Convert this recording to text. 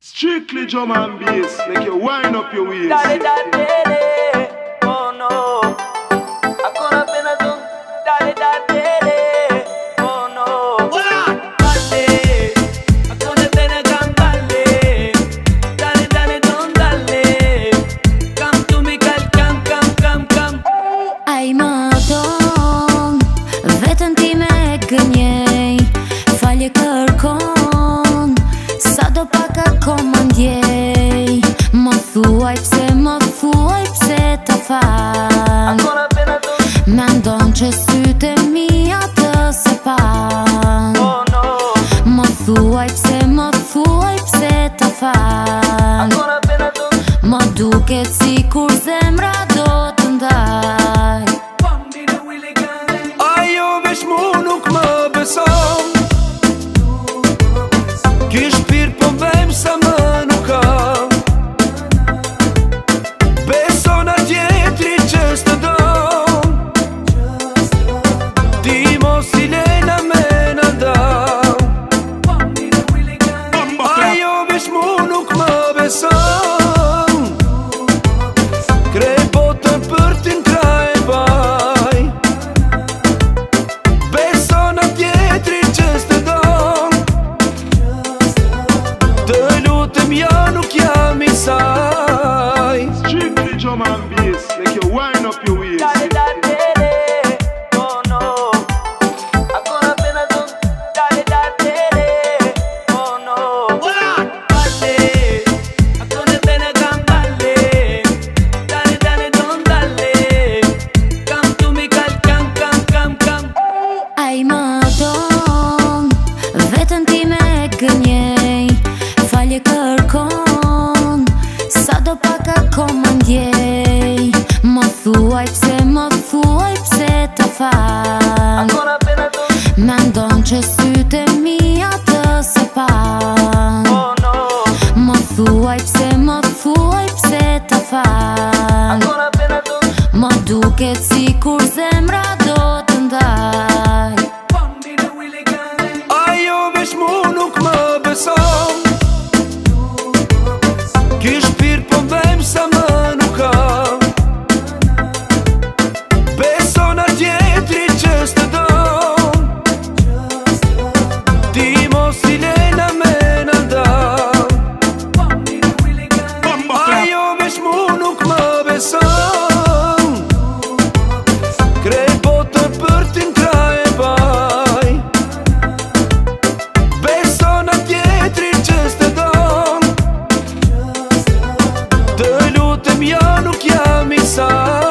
Strictly drum and bass, make you wind up your waist. Dale, dale, oh no. Ancora appena tu, dale, dale, oh no. Hola. Dale, ancora appena cantale. Dale, dale, don, dale. Come to me, come. Ai më don, vetën ti me gënjej. Falje kërkon, sa do paka komandjej. Më thuaj pse ta fal. Ancora appena tu, Mendon që sytë e mia të se pan. oh no. Më thuaj pse ta fal. Ancora appena tu, Më duket si kur zemra do të ndaj. bambino Willy Gunn. Ajo veç mu nuk më beson. Ki shpirt po vem sa më nuk ka. Beson atjetri që s'të don. Ti mos i lena me në ndau. Bambino Willy Gunn. Ajo veç mu nuk më beson. Krej botën për t'in kraj e baj. Beson atjetri që s'të don. Të lutem ja nuk jam i saj. Strictly drum and bass, make you wind up your waist. Dale, dale, oh no. Ancora appena tu, dale, dale, oh no. Hola. Dale, ancora appena cantale. Dale, dale, don, dale. Come to me, come. Ai më don, vetën ti me gënjej. Falje kërkon, sa do paka komandjej. Më thuaj pse ta fal. Ancora appena tu, Mendon që sytë e mia të se pan. oh no. Më thuaj pse ta fal. Ancora appena tu, Më duket si kur zemra do të ndaj. bambino Willy Gunn. Ajo veç mu nuk më beson. Ki shpirt po vem sa më nuk ka. Beson atjetri që s'të don. Ti mos i lena me në ndau. Bambino Willy Gunn. Ajo veç mu nuk më beson. Krej botën për t'in kraj e baj. Beson atjetri që s'të don. Të lutem ja nuk jam i saj.